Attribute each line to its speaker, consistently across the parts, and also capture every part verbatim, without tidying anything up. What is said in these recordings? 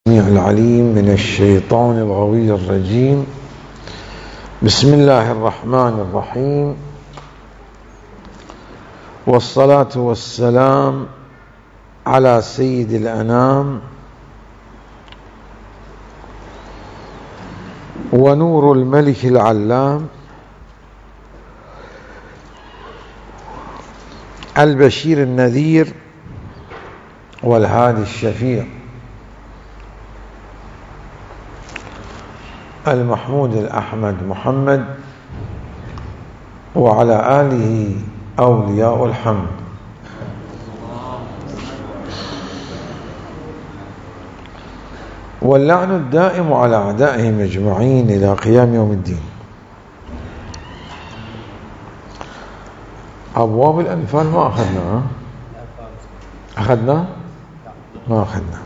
Speaker 1: السميع العليم من الشيطان الغوي الرجيم. بسم الله الرحمن الرحيم، والصلاة والسلام على سيد الأنام ونور الملك العلام البشير النذير والهادي الشفيع المحمود الأحمد محمد وعلى آله أولياء الحمد. واللعن الدائم على أعدائهم أجمعين إلى قيام يوم الدين. أبواب الأنفال ما أخذنا أخذنا ما أخذنا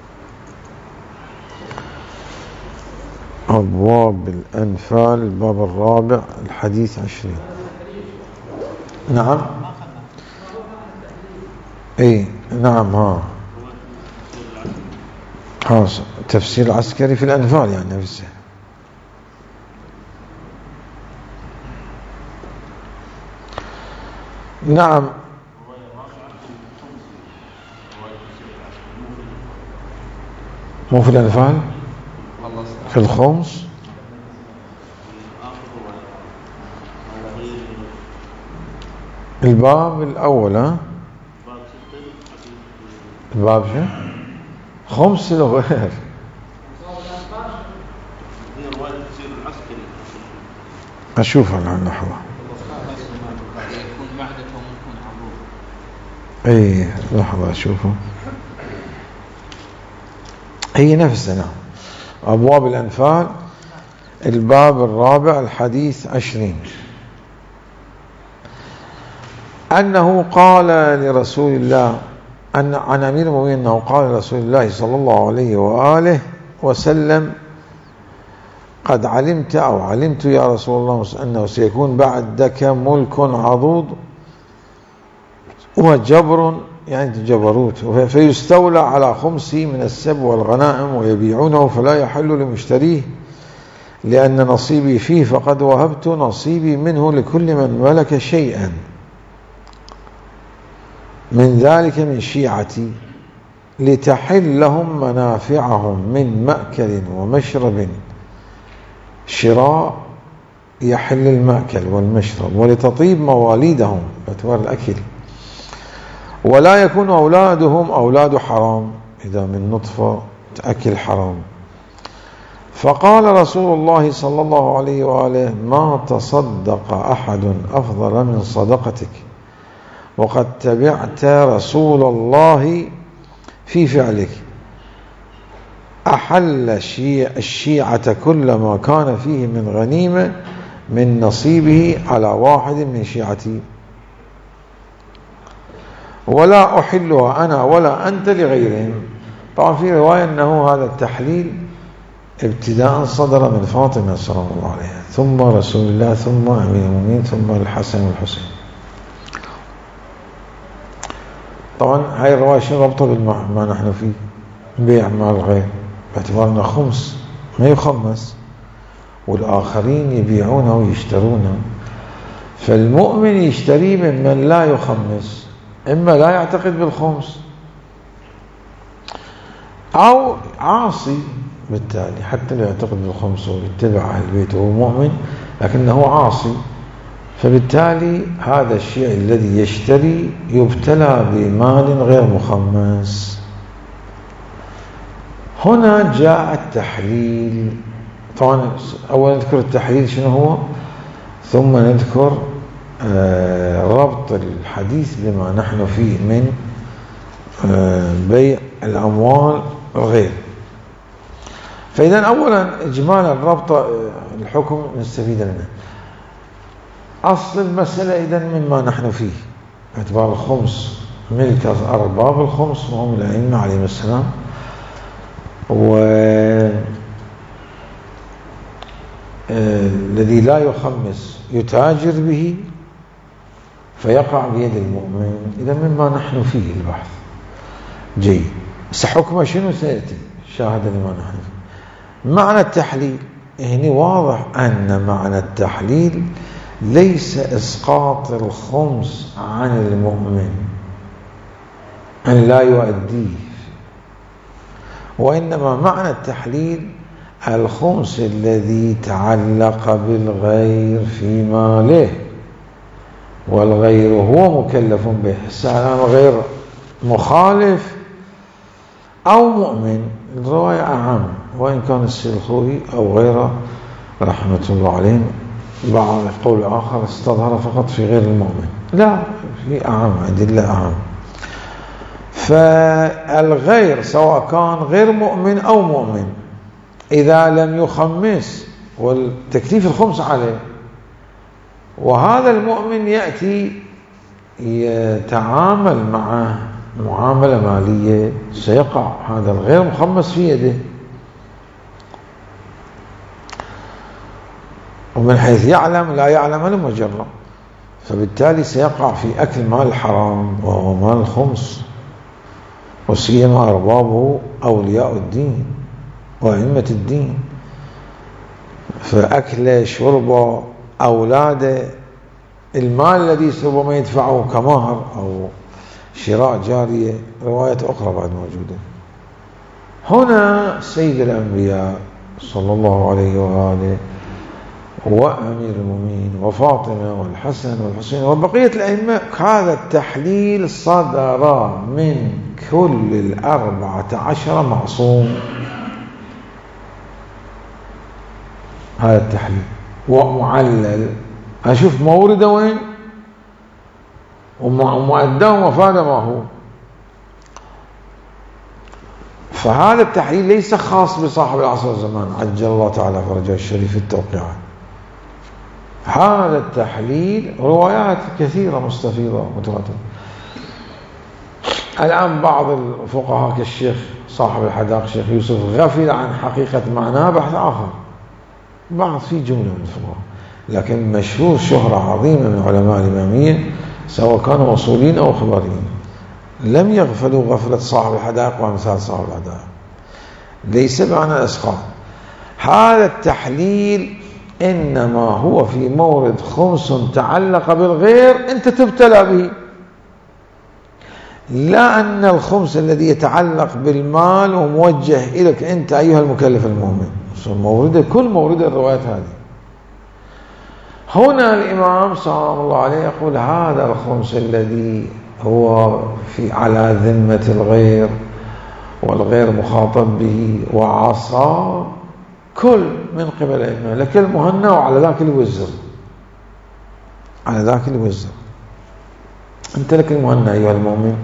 Speaker 1: أبواب الأنفال الباب الرابع الحديث عشرين. نعم اي نعم ها ها تفسير عسكري في الأنفال يعني نفسه. نعم مو في الأنفال، في الخمس. الباب الأول ها الباب شو خمس له غير أشوفها الآن لحظة. اي لحظة أشوفه. هي نفسنا أبواب الأنفال الباب الرابع الحديث عشرين. أنه قال لرسول الله أن عن أمير المؤمنين أنه قال لرسول الله صلى الله عليه وآله وسلم: قد علمت أو علمت يا رسول الله أنه سيكون بعدك ملك عضوض وجبر يعني جبروت، فيستولى على خمسي من السب والغنائم ويبيعونه فلا يحل لمشتريه لأن نصيبي فيه فقد وهبت نصيبي منه لكل من ملك شيئا من ذلك من شيعتي لتحل لهم منافعهم من مأكل ومشرب، شراء يحل المأكل والمشرب، ولتطيب مواليدهم فتوار الأكل، ولا يكون أولادهم أولاد حرام إذا من نطفة تأكل حرام. فقال رسول الله صلى الله عليه وآله: ما تصدق أحد أفضل من صدقتك، وقد تبعت رسول الله في فعلك، أحل الشيعة كل ما كان فيه من غنيمة من نصيبه على واحد من شيعتي، ولا أحلها أنا ولا أنت لغيرهم. طبعا في رواية أنه هذا التحليل ابتداء صدر من فاطمة صلى الله عليه ثم رسول الله ثم أمير المؤمنين ثم الحسن والحسين. طبعا هاي الرواية شنو ربطه بما نحن فيه بيع مال غير، باعتبارنا خمس ما يخمس والآخرين يبيعونه ويشترونه، فالمؤمن يشتري ممن لا يخمس، إما لا يعتقد بالخمس أو عاصي بالتالي، حتى لا يعتقد بالخمس ويتبع أهل البيت وهو مؤمن لكنه عاصي، فبالتالي هذا الشيء الذي يشتري يبتلى بمال غير مخمس. هنا جاء التحليل. طبعا أولا نذكر التحليل شنو هو، ثم نذكر ربط الحديث بما نحن فيه من بيع الأموال وغير. فإذا أولا إجمالا ربط الحكم نستفيد منه. أصل المسألة إذن مما نحن فيه باعتبار الخمس ملك أرباب الخمس وهم الأئمة عليهم السلام، والذي لا يخمس يتاجر به فيقع بيد المؤمن. إذا مما نحن فيه البحث جيد. بس حكمه شنو سيأتي شاهد الإمام حنيفة. معنى التحليل هنا واضح أن معنى التحليل ليس إسقاط الخمس عن المؤمن أن لا يؤديه، وإنما معنى التحليل الخمس الذي تعلق بالغير في ماله، والغير هو مكلف به، سواء غير مخالف أو مؤمن. الرواية أعم، وإن كان السلخوي أو غيره رحمة الله عليهم بعض قول آخر استظهر فقط في غير المؤمن، لا، في أعم، أدلة أعم. فالغير سواء كان غير مؤمن أو مؤمن إذا لم يخمس والتكليف الخمس عليه، وهذا المؤمن يأتي يتعامل معه معاملة مالية، سيقع هذا الغير مخمس في يده، ومن حيث يعلم لا يعلم المجرى، فبالتالي سيقع في أكل مال الحرام وهو مال الخمس، وسيما أربابه أولياء الدين وأئمة الدين، فأكل شرب أولاده المال الذي ربما يدفعه كمهر أو شراء جارية، رواية أخرى بعد موجودة. هنا سيد الأنبياء صلى الله عليه وآله وأمير المؤمنين وفاطمة والحسن والحسين وبقية الأئمة، هذا التحليل صدر من كل الأربعة عشر معصوم. هذا التحليل ومعلل، أشوف مورده وين ومؤداه ومفاده ما هو. فهذا التحليل ليس خاص بصاحب العصر والزمان عجل الله تعالى فرجه الشريف في التوقيعات. هذا التحليل روايات كثيرة مستفيضة متواترة. الآن بعض الفقهاء كالشيخ صاحب الحدائق الشيخ يوسف غفل عن حقيقة معناه بحث آخر، بعض في جملة من الفقهاء، لكن مشهور شهرة عظيمة من علماء الإمامية سواء كانوا أصوليين أو خبريين لم يغفلوا غفلة صاحب الحدائق وأمثال صاحب الحدائق. ليس معنى إسقاط. هذا التحليل إنما هو في مورد خمس تعلق بالغير أنت تبتلى به، لا أن الخمس الذي يتعلق بالمال وموجه إليك أنت أيها المكلف المؤمن. مورد كل مورد الروايات هذه. هنا الإمام سلام الله عليه يقول هذا الخمس الذي هو في على ذمة الغير والغير مخاطب به وعصى كل من قبل الإمام لك المهنة وعلى ذاك الوزر، على ذاك الوزر أنت لك المهنة أيها المؤمن.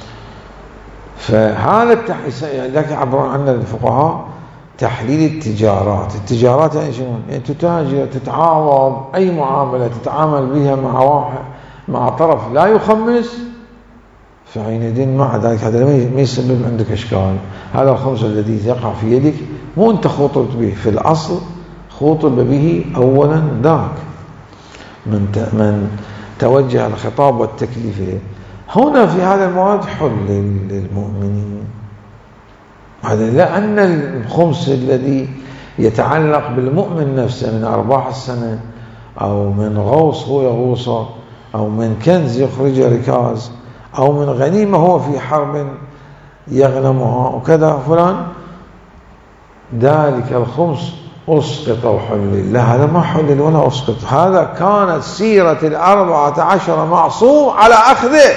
Speaker 1: فهذا التحليل لك يعبرون عنه الفقهاء تحليل التجارات. التجارات يعني شنو؟ يعني تتاجر، تتعاوض، أي معاملة تتعامل بها مع واحد مع طرف لا يخمس، فحينئذ مع ذلك هذا ما يسبب عندك إشكال. هذا الخمس الذي يقع في يدك مو أنت خطبت به، في الأصل خطب به أولا ذاك من من توجه الخطاب والتكليف. هنا في هذا المواد حل للمؤمنين، هذا لأن الخمس الذي يتعلق بالمؤمن نفسه من أرباح السنة أو من غوص هو يغوصه أو من كنز يخرج ركاز أو من غنيمة هو في حرب يغنمها وكذا فلان، ذلك الخمس أسقط وحلل. لا، هذا ما حلل ولا أسقط، هذا كانت سيرة الأربعة عشر معصوم على أخذه،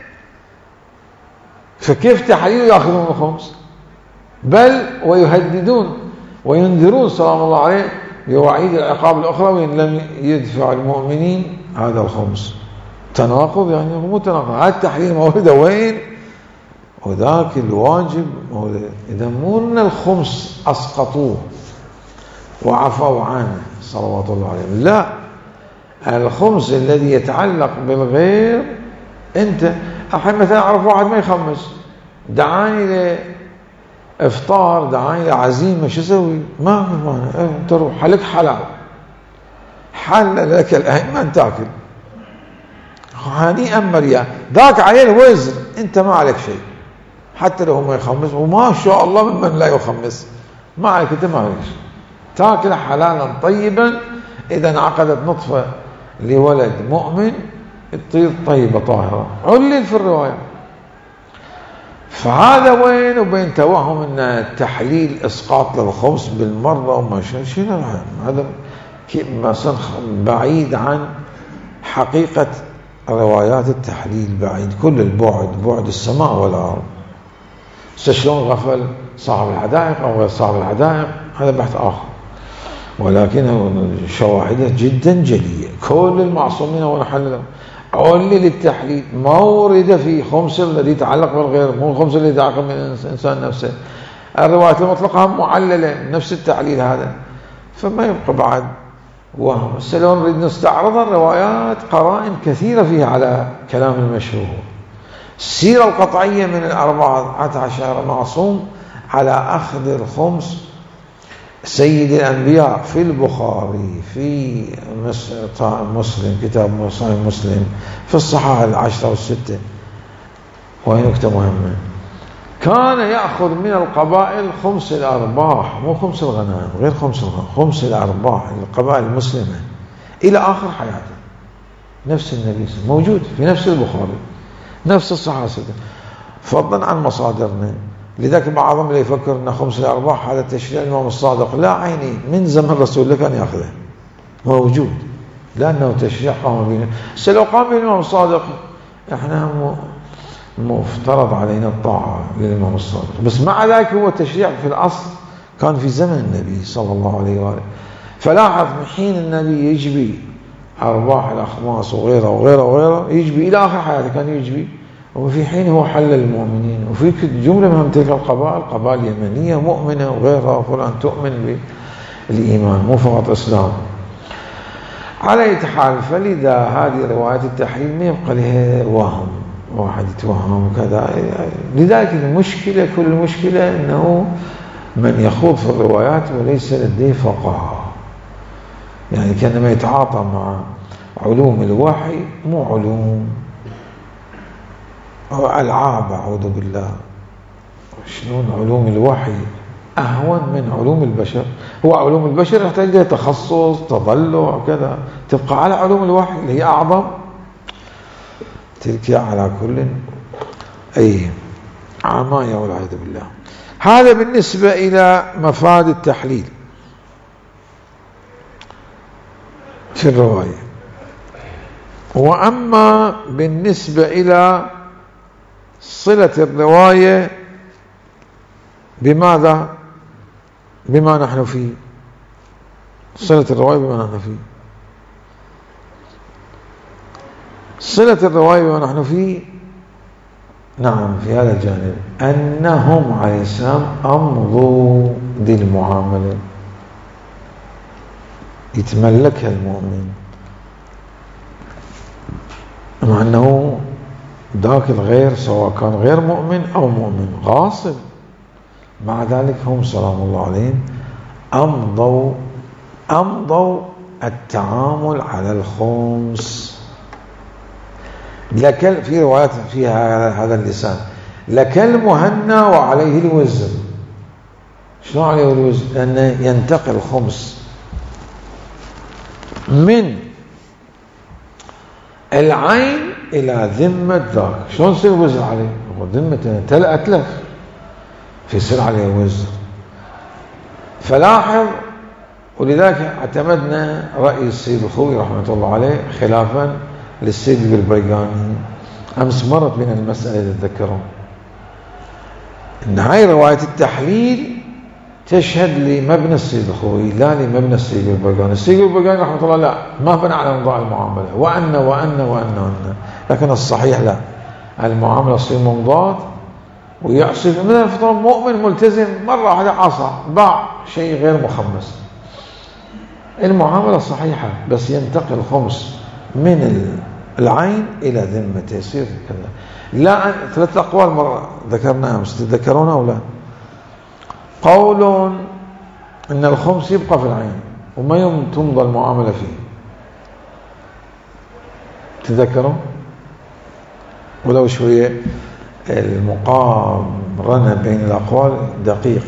Speaker 1: فكيف تحليل يأخذون الخمس؟ بل ويهددون وينذرون سلام الله عليه بوعيد العقاب الأخرى وإن لم يدفع المؤمنين هذا الخمس. تناقض يعني مو تناقض. هذا التحليل مورده وين وذاك الواجب مورده. إذا مو أن الخمس أسقطوه وعفوا عنه صلوات الله عليه، لا، الخمس الذي يتعلق بالغير أنت أحيانا مثلا أعرف واحد ما يخمس، دعاني لإفطار، دعاني لعزيمة، شو أسوي؟ ما في مانع، أنت روح حلك حلال، حل لك الآن ما تاكل هنيئا مريا، ذاك عيل وزر أنت ما عليك شيء، حتى لو ما يخمس، وما شاء الله ممن لا يخمس، ما عليك انت ما عليك تاكل حلالا طيبا. اذا انعقدت نطفه لولد مؤمن تصير طيبه طاهره. علل في الروايه. فهذا وين وبين توهم ان التحليل اسقاط للخبز بالمره وما شنو هذا مثلا بعيد عن حقيقه روايات التحليل، بعيد كل البعد، بعد السماء والارض. شلون غفل صاحب الحدائق او غير صاحب الحدائق هذا بحث اخر، ولكن شواهده جدا جليه. كل المعصومين ونحللهم. علل التحليل ما ورد في خمس الذي يتعلق بالغير، مو الخمس الذي يتعلق بالإنسان نفسه. الروايات المطلقة معللة نفس التعليل هذا، فما يبقى بعد وهم. لو نريد نستعرض الروايات قرائن كثيرة فيها على كلام المشهور. السيرة القطعية من الأربعة عشر معصوم على أخذ الخمس سيد الأنبياء في البخاري، في مسلم كتاب صحيح مسلم، في الصحاح العشرة والستة. وهي نكتة مهمة، كان يأخذ من القبائل خمس الأرباح، مو خمس الغنائم، غير خمس الغنائم، خمس الأرباح القبائل المسلمة إلى آخر حياته. نفس النبي موجود في نفس البخاري، نفس الصحاح الستة، فضلا عن مصادرنا. لذلك بعضهم اللي يفكر ان خمس الارباح هذا تشريع الامام الصادق، لا عيني، من زمن رسول الله كان ياخذه موجود، لانه تشريع قام به. بس لو قام به الامام الصادق احنا مفترض علينا الطاعه للامام الصادق، بس مع ذلك هو تشريع في الاصل كان في زمن النبي صلى الله عليه واله. فلاحظ من حين النبي يجبي ارباح الاخماس وغيره وغيره وغيره، يجبي الى اخر حياته كان يجبي، وفي حين هو حل المؤمنين. وفي جملة من تلك القبائل قبائل يمنية مؤمنة وغيرها، فلان تؤمن بالإيمان مو فقط إسلام. على أي حال، فلذا هذه روايات التحليل ما يبقى لها وهم، واحد يتوهم وكذا. لذلك المشكلة، كل المشكلة أنه من يخوض في الروايات وليس لديه فقه، يعني كأنما يتعاطى مع علوم الوحي، مو علوم أو ألعاب، أعوذ بالله. شلون علوم الوحي أهون من علوم البشر؟ هو علوم البشر يحتاج لها تخصص، تضلع كذا، تبقى على علوم الوحي اللي هي أعظم. تلك على كل أي عماية والعياذ بالله. هذا بالنسبة إلى مفاد التحليل في الرواية. وأما بالنسبة إلى صلة الرواية بماذا؟ بما نحن فيه. صلة الرواية بما نحن فيه. صلة الرواية بما نحن فيه، نعم، في هذا الجانب أنهم عليه السلام أمضوا ذي المعاملة يتملكها المؤمن، مع أنه ذاك الغير سواء كان غير مؤمن أو مؤمن غاصب، مع ذلك هم سلام الله عليهم أمضوا أمضوا التعامل على الخمس. لك في روايات فيها هذا اللسان، لك المهنى وعليه الوزر. شنو عليه الوزر؟ لأنه ينتقل الخمس من العين إلى ذمة ذاك. شلون يصير وزر عليه؟ ذمة تل أتلف، فيصير عليه وزر. فلاحظ، ولذلك اعتمدنا رأي السيد الخوي رحمة الله عليه خلافا للسيد البريقاني. أمس مرت بنا المسألة تتذكرون إن هاي رواية التحليل تشهد لمبنى السيد الخوي لا لمبنى السيد البريقاني. السيد البريقاني رحمة الله لا، ما بنى على نظام المعاملة، وأن وأن وأن وأن لكن الصحيح لا، المعاملة تصير ممضات ويعصي. مثلا فترة مؤمن ملتزم مرة واحدة عصى باع شيء غير مخمس، المعاملة صحيحة، بس ينتقل الخمس من العين إلى ذمته، يصير كذا. لا، ثلاث أقوال مرة ذكرناها، مش تتذكرونها ولا؟ قول إن الخمس يبقى في العين وما يوم تمضى المعاملة فيه، تذكرون؟ ولو شوية المقام مرنا بين الأقوال دقيق.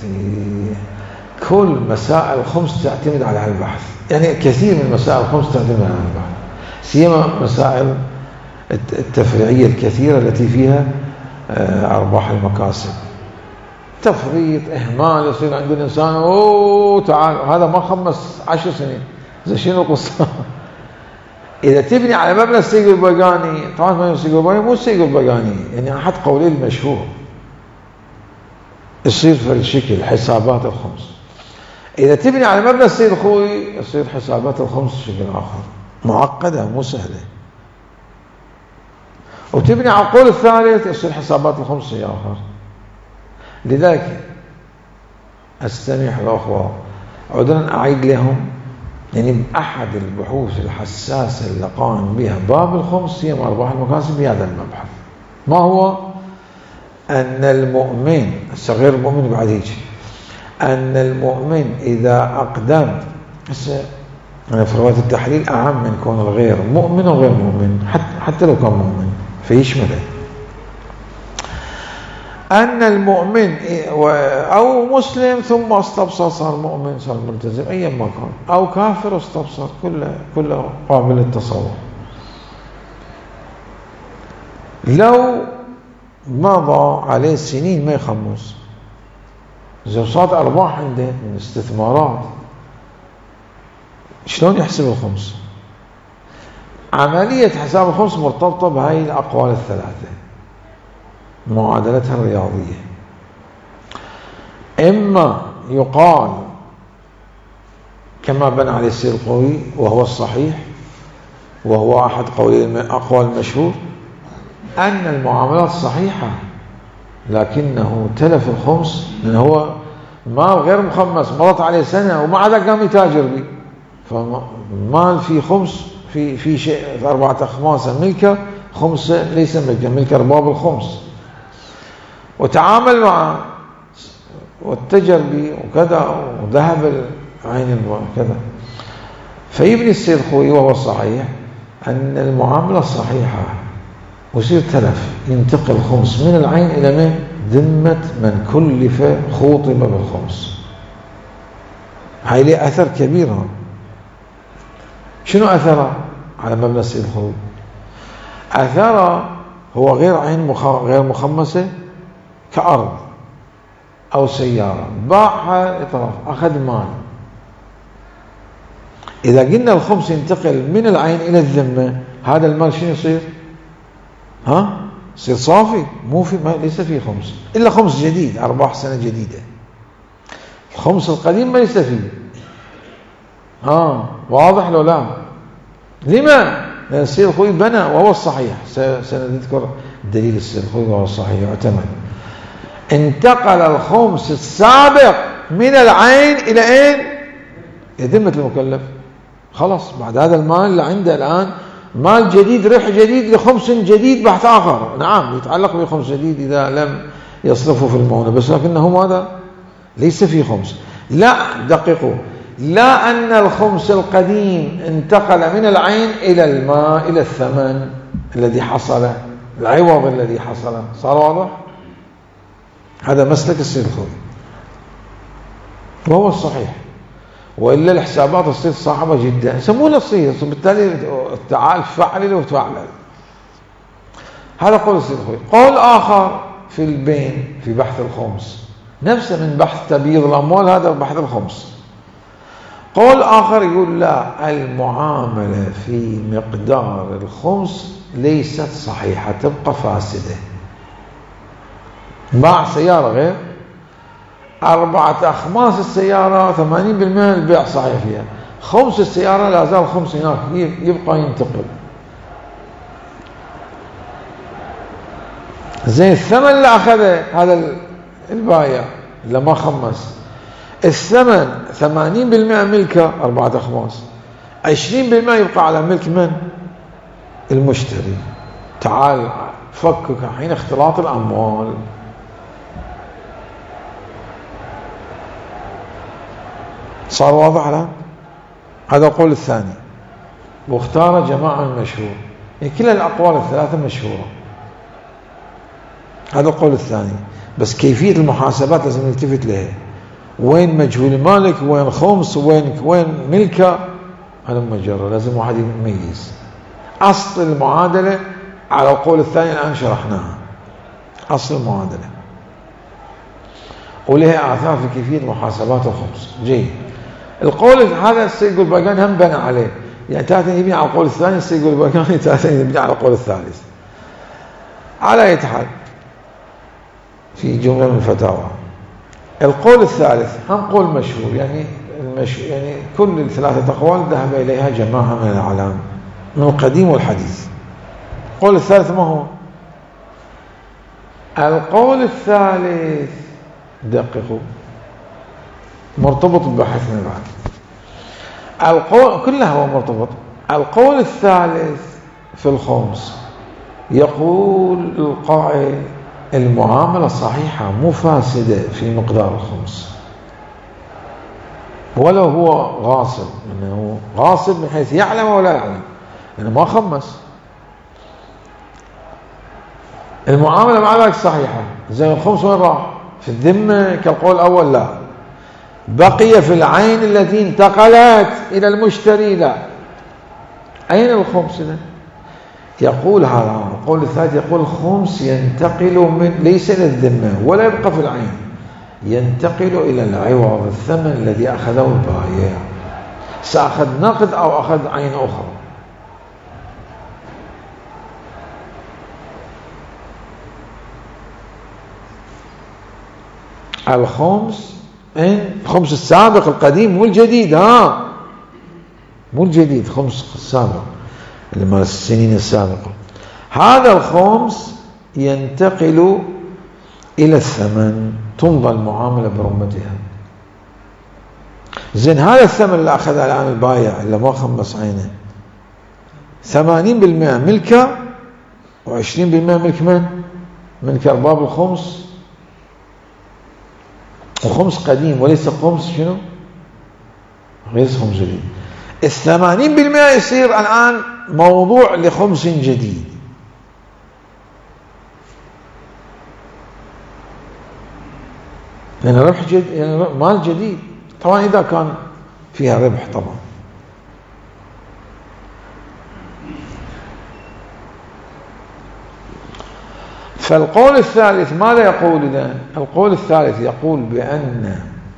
Speaker 1: كل مسائل الخمس تعتمد على البحث، يعني كثير من مسائل الخمس تعتمد على البحث، سيما مسائل التفريعية الكثيرة التي فيها أرباح المكاسب. تفريط إهمال يصير عند الإنسان، أوه تعال هذا ما خمس عشر سنين، زي شنو القصة؟ إذا تبني على مبنى السيق البقاني، طبعا ما السيق البقاني مو السيق البقاني، يعني أحد قولين المشهور يصير في الشكل حسابات الخمس. إذا تبني على مبنى السيد الخوي يصير حسابات الخمس بشكل آخر، معقدة مو سهلة. وتبني على القول الثالث يصير حسابات الخمس شيء آخر. لذلك أستمح الأخوة عذرا أعيد لهم، يعني أحد البحوث الحساسة اللي قام بها باب الخمس هي أرباح المكاسب بهذا المبحث. ما هو؟ أن المؤمن الصغير المؤمن بعد يجي أن المؤمن إذا أقدم، أنا في رواية التحليل أعم من كون الغير مؤمن وغير مؤمن، حتى, حتى لو كان مؤمن فيشمله. أن المؤمن أو مسلم ثم استبصر صار مؤمن صار ملتزم أيا ما كان، أو كافر استبصر، كله كله قابل للتصور. لو مضى عليه سنين ما يخمس، إذا صارت أرباح عنده من استثمارات شلون يحسب الخمس؟ عملية حساب الخمس مرتبطة بهاي الأقوال الثلاثة، معادلتها الرياضية. إما يقال كما بنى عليه السيد القوي وهو الصحيح وهو أحد أقوال المشهور، أن المعاملات صحيحة لكنه تلف الخمس لأنه هو مال غير مخمس، مرت عليه سنة ومع ذلك قام يتاجر به، فمال في خمس في في شيء في أربعة أخماس ملكه، خمسة ليس ملكه، ملك أرباب الخمس، وتعامل معه واتجر به وكذا وذهب العين كذا. فيبني السيد الخوي وهو الصحيح أن المعاملة الصحيحة ويصير تلف، ينتقل الخمس من العين إلى من؟ ذمة من كلف خوطب بالخمس. هاي له أثر كبير. شنو أثره على مبنى السيد الخوي؟ أثره هو غير عين مخ... غير مخمسة، كأرض أو سيارة باعها إطراف أخذ مال. إذا قلنا الخمس ينتقل من العين إلى الذمة، هذا المال شنو يصير؟ ها؟ يصير صافي، مو في ما ليس فيه خمس إلا خمس جديد، أرباح سنة جديدة. الخمس القديم ما يستفيد. ها واضح لو لا؟ لما؟ لأن السيد الخوي بنى وهو الصحيح، سنذكر دليل السيد الخوي وهو الصحيح يعتمد. انتقل الخمس السابق من العين إلى أين؟ ذمة المكلف. خلاص بعد هذا المال اللي عنده الآن مال جديد، ربح جديد لخمس جديد بحث آخر، نعم يتعلق بخمس جديد إذا لم يصرفه في المونة، بس لكنه ماذا؟ ليس في خمس. لا دققوا، لا أن الخمس القديم انتقل من العين إلى الماء إلى الثمن الذي حصل، العوض الذي حصل. صار واضح؟ هذا مسلك السيد الخوي وهو الصحيح، وإلا الحسابات تصير صعبة جدا، يسمونها تصير بالتالي تعال فعل وتفعل. هذا قول السيد الخوي. قول آخر في البين في بحث الخمس نفسه من بحث تبييض الأموال، هذا بحث الخمس. قول آخر يقول لا، المعاملة في مقدار الخمس ليست صحيحة، تبقى فاسدة. باع سيارة غير أربعة أخماس السيارة ثمانين بالمئة البيع صحيح فيها، خمس السيارة لا زال خمس هناك يبقى ينتقل. زين الثمن اللي أخذه هذا البايع اللي ما خمس، الثمن ثمانين بالمئة ملكه أربعة أخماس، عشرين بالمئة يبقى على ملك من؟ المشتري. تعال فكك حين اختلاط الأموال. صار واضح الآن؟ هذا القول الثاني، واختار جماعة المشهور، يعني كلا الأقوال الثلاثة مشهورة. هذا القول الثاني. بس كيفية المحاسبات لازم نلتفت لها، وين مجهول مالك، وين خمس، وين وين ملكه، هذا مجرد لازم واحد يميز. أصل المعادلة على القول الثاني الآن شرحناها، أصل المعادلة ولها آثار في كيفية محاسبات الخمس. جيد. القول هذا السيد الباقاني هم بنى عليه، يعني تاتا يبني على القول الثاني، السيد الباقاني تاتا يبني على القول الثالث. على أي حال في جملة من الفتاوى. القول الثالث هم قول مشهور، يعني المش... يعني كل الثلاثة أقوال ذهب إليها جماعة من العلام من القديم والحديث. القول الثالث ما هو؟ القول الثالث دققوا مرتبط ببحثنا بعد. القول كلها هو مرتبط. القول الثالث في الخمس يقول القائل المعاملة صحيحة مو فاسدة في مقدار الخمس، ولو هو غاصب، انه غاصب من حيث يعلم ولا يعلم، لانه ما خمس. المعاملة مع ذلك صحيحة. زي الخمس وين راح؟ في الذمة كالقول الأول لا، بقي في العين التي انتقلت إلى المشتري لا. أين الخمس إذن؟ يقول هذا القول الثالث، يقول الخمس ينتقل من ليس إلى الذمة ولا يبقى في العين، ينتقل إلى العوض، الثمن الذي أخذه البائع، سأخذ نقد أو أخذ عين أخرى. الخمس الخمس السابق القديم مو الجديد، ها مو الجديد، خمس السابق اللي مال السنين السابقة. هذا الخمس ينتقل إلى الثمن، تمضى المعاملة برمتها. زين هذا الثمن اللي أخذه الآن البايع اللي ما خمس عينه، ثمانين بالمئة ملكه وعشرين بالمئة ملك من؟ ملك أرباب الخمس، وخمس قديم وليس خمس شنو؟ ليس خمس جديد. الثمانين بالمئة يصير الآن موضوع لخمس جديد. لأن ربح جديد، يعني مال جديد طبعا إذا كان فيها ربح طبعا. فالقول الثالث ماذا يقول إذن؟ القول الثالث يقول بأن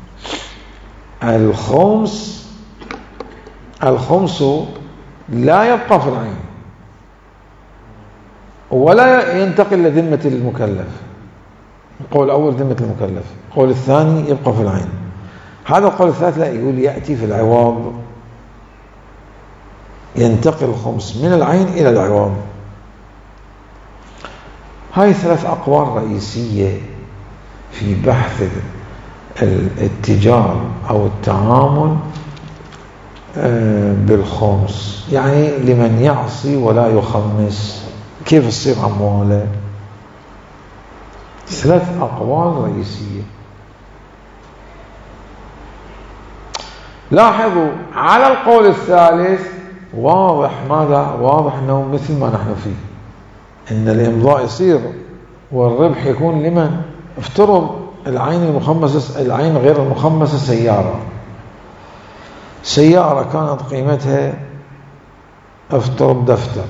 Speaker 1: الخمس الخمس لا يبقى في العين ولا ينتقل لذمة المكلف. القول الأول ذمة المكلف، القول الثاني يبقى في العين. هذا القول الثالث لا، يقول يأتي في العوض، ينتقل الخمس من العين إلى العوض. هاي ثلاث أقوال رئيسية في بحث التجارة أو التعامل بالخمس، يعني لمن يعصي ولا يخمس كيف تصير أمواله. ثلاث أقوال رئيسية. لاحظوا على القول الثالث واضح، ماذا؟ واضح أنه مثل ما نحن فيه، إن الإمضاء يصير والربح يكون لمن؟ افترض العين المخمسة، العين غير المخمسة سيارة سيارة كانت قيمتها افترض دفتر.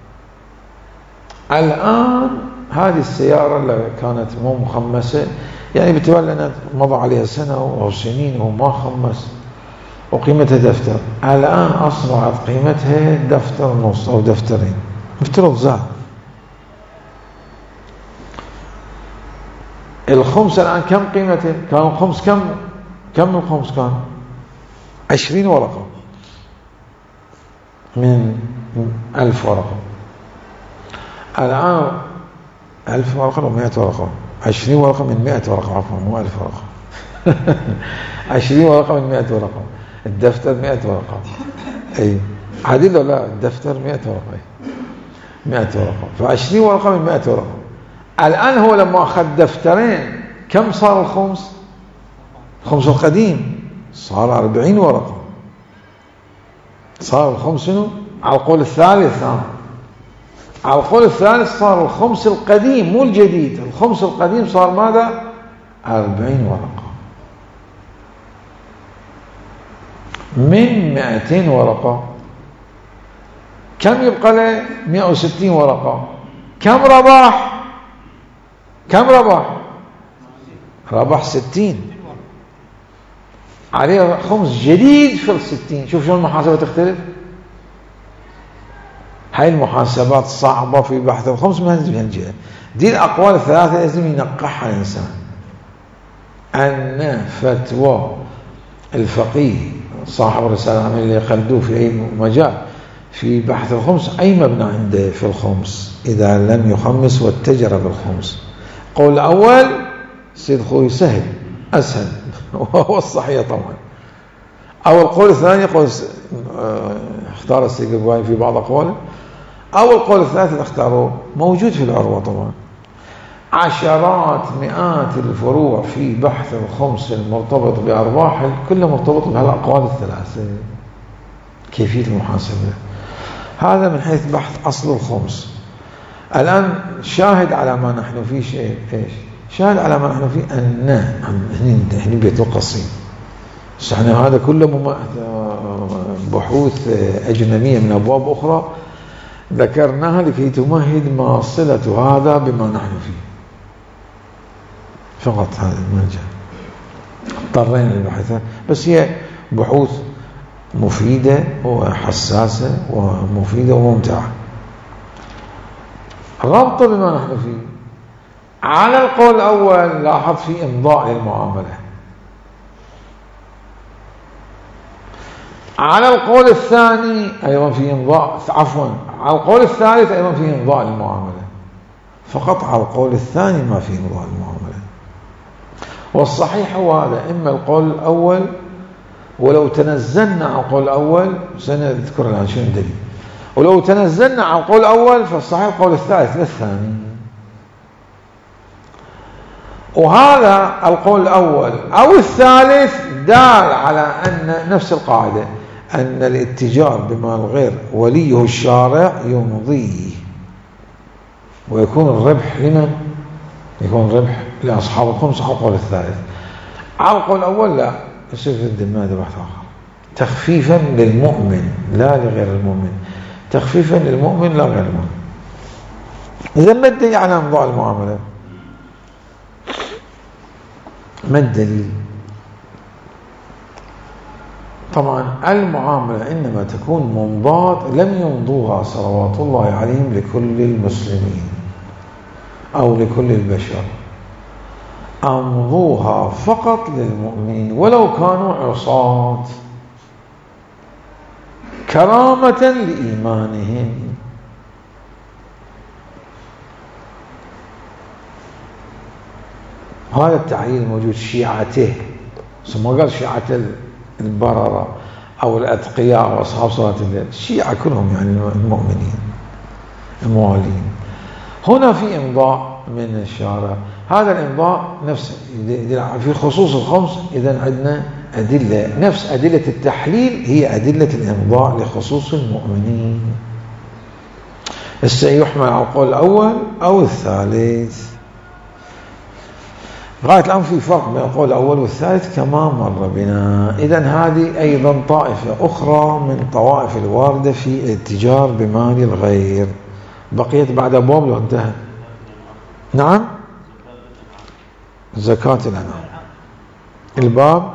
Speaker 1: الآن هذه السيارة اللي كانت مو مخمسة، يعني باعتبار أنها مضى عليها سنة أو سنين وما خمس وقيمتها دفتر، الآن أصبحت قيمتها دفتر نص أو دفترين، افترض زاد. الخمس الآن كم قيمته؟ كان الخمس كم؟ كم الخمس كان؟ عشرين ورقة من ألف ورقة. الآن ألف ورقة ومائة ورقة، عشرين ورقة من مائة ورقة، عفوا مو ألف ورقة عشرين ورقة من مائة ورقة. الدفتر مائة ورقة، أي عديد ولا الدفتر مائة ورقة، مائة ورقة، فعشرين ورقة من مائة ورقة. الآن هو لما أخذ دفترين كم صار الخمس؟ الخمس القديم صار أربعين ورقة، صار الخمس شنو؟ على القول الثالث ها. على القول الثالث صار الخمس القديم مو الجديد، الخمس القديم صار ماذا؟ أربعين ورقة. من مئتين ورقة كم يبقى له؟ مئة وستين ورقة. كم ربح؟ كم ربح؟ ربح ستين، عليه خمس جديد في الستين. شوف شلون المحاسبة تختلف. هاي المحاسبات صعبة في بحث الخمس من هذه الجهة. دي الأقوال الثلاثة لازم ينقحها الإنسان. أن فتوى الفقيه صاحب الرسالة اللي خلدوه في أي مجال في بحث الخمس أي مبنى عنده في الخمس إذا لم يخمس واتجر بالخمس. قول الأول سيد خوي سهل أسهل وهو الصحيح طبعا. أو القول الثاني قول اختار السيد القبائي في بعض أقواله، أو القول الثالث اللي اختاروه موجود في العروة طبعا. عشرات مئات الفروع في بحث الخمس المرتبط بأرباح كلها مرتبط بهالأقوال الثلاثة. كيفية المحاسبة هذا من حيث بحث أصل الخمس. الآن شاهد على ما نحن فيه شيء إيش؟ شاهد على ما نحن فيه أن هني بيت القصيم. احنا هذا كله بحوث أجنبية من أبواب أخرى ذكرناها لكي تمهد ما صلة هذا بما نحن فيه فقط. هذا المرجع اضطرينا للبحث، بس هي بحوث مفيدة وحساسة ومفيدة وممتعة. ربط بما نحن فيه. على القول الأول لاحظ في إمضاء للمعاملة. على القول الثاني أيضا في إمضاء، عفوا على القول الثالث أيضا في إمضاء للمعاملة. فقط على القول الثاني ما في إمضاء للمعاملة. والصحيح هو هذا، إما القول الأول، ولو تنزلنا على القول الأول سنذكر الآن شنو الدليل، ولو تنزلنا على القول الأول فالصحيح القول الثالث للثاني. وهذا القول الأول أو الثالث دال على أن نفس القاعدة، أن الاتجار بمال غير وليه الشارع يمضيه، ويكون الربح لمن؟ يكون الربح لأصحاب الخمس على القول الثالث. على القول الأول لا، يصير في الذمة هذا بحث آخر. تخفيفا للمؤمن لا لغير المؤمن، تخفيفا للمؤمن لا غير المؤمن. إذا ما الدليل على إمضاء المعاملة؟ ما الدليل؟ طبعا المعاملة إنما تكون ممضاة لم يمضوها صلوات الله عليهم لكل المسلمين أو لكل البشر، أمضوها فقط للمؤمنين ولو كانوا عصاة كرامة لإيمانهم. هذا التعليل الموجود شيعته، ثم قال شيعة البررة أو الأتقياء وأصحاب صلاة الليل، الشيعة كلهم يعني المؤمنين الموالين. هنا في إمضاء من الشارع، هذا الإمضاء نفس في خصوص الخمس. إذن عندنا أدلة نفس أدلة التحليل هي أدلة الإمضاء لخصوص المؤمنين. سيحمل على القول الأول أو الثالث. غاية الآن في فرق بين القول الأول والثالث كما مر بنا. إذن هذه أيضا طائفة أخرى من طوائف الواردة في الاتجار بمال الغير. بقيت بعد أبواب لو انتهى. نعم، زكاة الأنعام الباب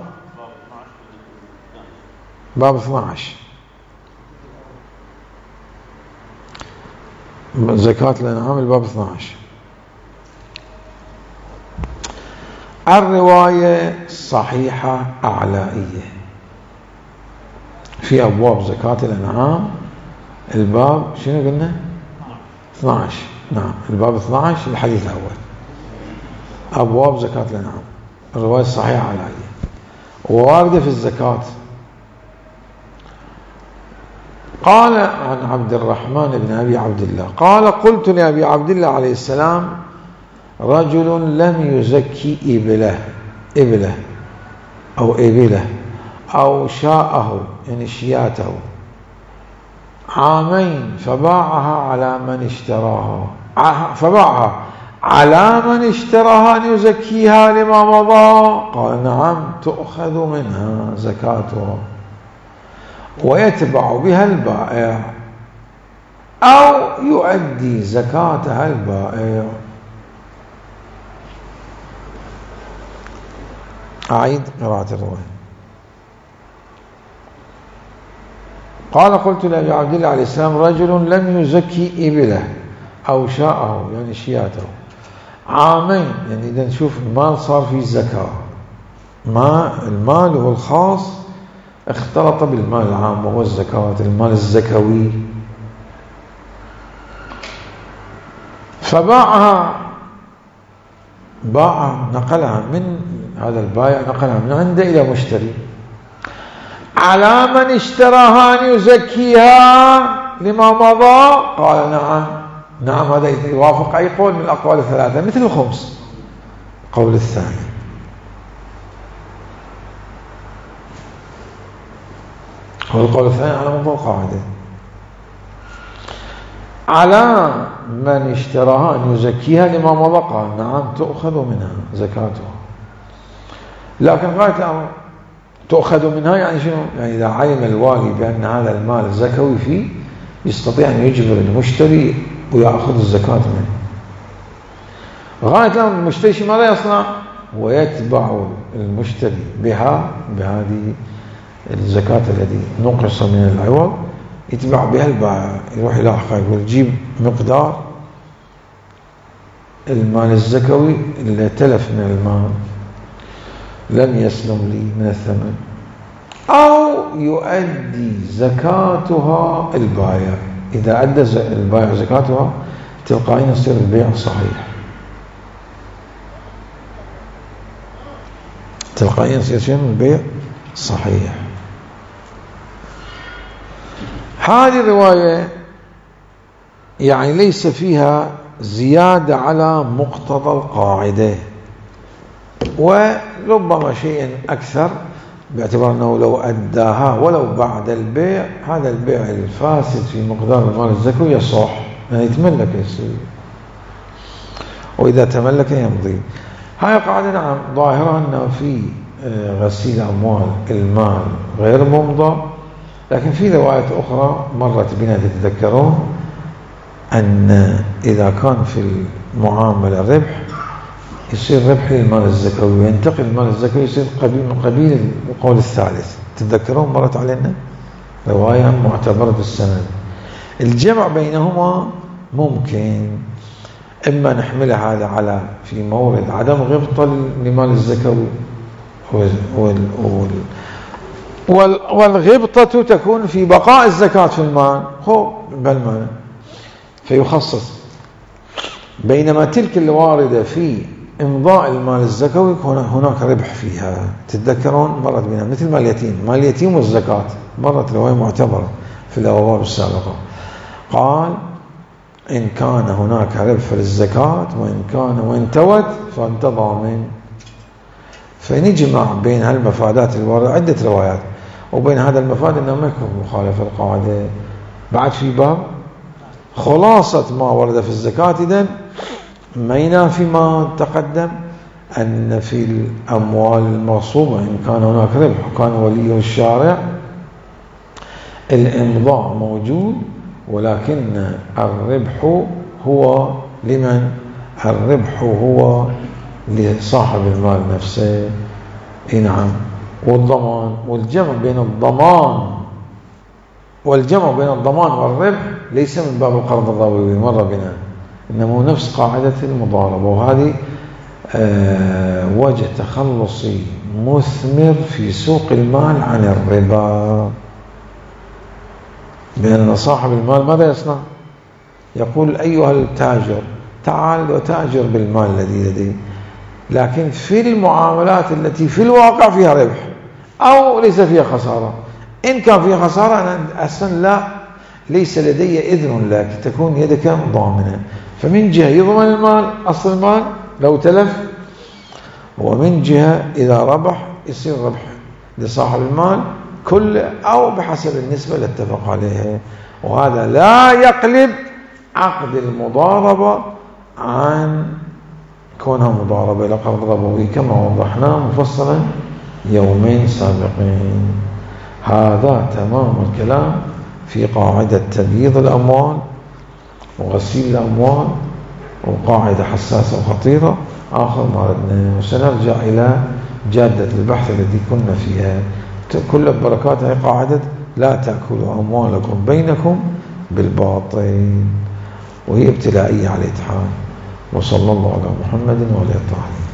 Speaker 1: باب اثني عشر، زكاة الأنعام الباب اثني عشر. الرواية صحيحة أعلائية في أبواب زكاة الأنعام الباب شنو قلنا؟ اثني عشر. نعم، الباب اثني عشر الحديث الأول، أبواب زكاة الأنعام. الرواية الصحيحة أعلائية وواردة في الزكاة. قال عن عبد الرحمن بن أبي عبد الله قال قلت لأبي عبد الله عليه السلام رجل لم يزكي إبله إبله أو إبله أو شاءه يعني شياته عامين فباعها على من اشتراها، فباعها على من اشتراها أن يزكيها لما مضى، قال نعم تؤخذ منها زكاتها ويتبع بها البائع أو يؤدي زكاتها البائع. أعيد قراءة الرواية. قال قلت لأبي عبد الله عليه السلام رجل لم يزكي إبله أو شاءه يعني شياته عامين، يعني إذا نشوف المال صار فيه زكاة، ما المال هو الخاص اختلط بالمال العام وهو الزكاة، المال الزكوي، فباعها، باعها نقلها من هذا البائع، نقلها من عنده إلى مشتري على من اشتراها أن يزكيها لما مضى، قال نعم. نعم هذا يوافق أي قول من الأقوال الثلاثة مثل الخمس، القول الثاني. هو القول الثاني على موضوع القاعدة، على من اشتراها أن يزكيها لما مضى، قال نعم تؤخذ منها زكاتها. لكن قالت الأمر تؤخذ منها يعني شنو؟ يعني إذا علم الوالي بأن هذا المال زكوي فيه يستطيع أن يجبر المشتري ويأخذ الزكاة منه. غاية الأمر المشتري ماذا يصنع؟ ويتبع المشتري بها، بهذه الزكاة التي نقص من العوض، يتبع بها البائع، يروح إلى حقه يقول جيب مقدار المال الزكوي اللي تلف من المال لم يسلم لي من الثمن، أو يؤدي زكاتها البائع. إذا أدى البائع زكاتها تلقائيا يصير البيع صحيح، تلقائيا يصير البيع صحيح. هذه الرواية يعني ليس فيها زيادة على مقتضى القاعدة، وربما شيء أكثر باعتبار أنه لو أداها ولو بعد البيع، هذا البيع الفاسد في مقدار المال الزكوي يصح، يعني يتملك يصير، وإذا تملك يمضي. هاي قاعدة نعم ظاهرة أنه في غسيل أموال المال غير ممضى، لكن في روايات أخرى مرت بنا تتذكرون أن إذا كان في المعاملة ربح يصير ربح للمال الزكوي وينتقل المال الزكوي يصير قبيل من قبيل القول الثالث. تتذكرون مرت علينا رواية معتبرة السند. الجمع بينهما ممكن، إما نحمل هذا على في مورد عدم غبطة للمال الزكوي والغبطة تكون في بقاء الزكاة في المال هو بالمال فيخصص، بينما تلك الواردة في إمضاء المال الزكوي هناك ربح فيها. تتذكرون مرت بنا مثل مال اليتيم، مال اليتيم والزكاة مرت رواية معتبرة في الأبواب السابقة، قال إن كان هناك ربح للزكاة وإن كان وإن توت فأنت ضامن. فنجمع بين هالمفادات الواردة عدة روايات، وبين هذا المفاد أنه ما يكون مخالفة القاعدة. بعد في باب خلاصة ما ورد في الزكاة، إذن ما ينافي ما تقدم أن في الأموال المغصوبة إن كان هناك ربح وكان ولي الشارع الإمضاء موجود، ولكن الربح هو لمن؟ الربح هو لصاحب المال نفسه. نعم. والضمان والجمع بين الضمان والجمع بين الضمان والربح ليس من باب القرض الضروري مر بنا، إنما نفس قاعدة المضاربة، وهذه آه وجه تخلصي مثمر في سوق المال عن الربا، بأن صاحب المال ماذا يصنع؟ يقول أيها التاجر تعال وتاجر بالمال الذي لدي، لكن في المعاملات التي في الواقع فيها ربح أو ليس فيها خسارة. إن كان فيها خسارة أنا أصلا لا ليس لدي إذن لك، تكون يدك ضامنة. فمن جهة يضمن المال أصل المال لو تلف، ومن جهة إذا ربح يصير ربح لصاحب المال كل أو بحسب النسبة اللي اتفق عليها. وهذا لا يقلب عقد المضاربة عن كونها مضاربة إلى قرض ربوي كما وضحنا مفصلا يومين سابقين. هذا تمام الكلام في قاعدة تبييض الأموال وغسيل الأموال، وقاعدة حساسة وخطيرة آخر ما ردنا. وسنرجع إلى جادة البحث الذي كنا فيها. كل بركات هي قاعدة لا تأكلوا أموالكم بينكم بالباطل، وهي ابتلائية على الاتحاد. وصلى الله على محمد وعلى آله.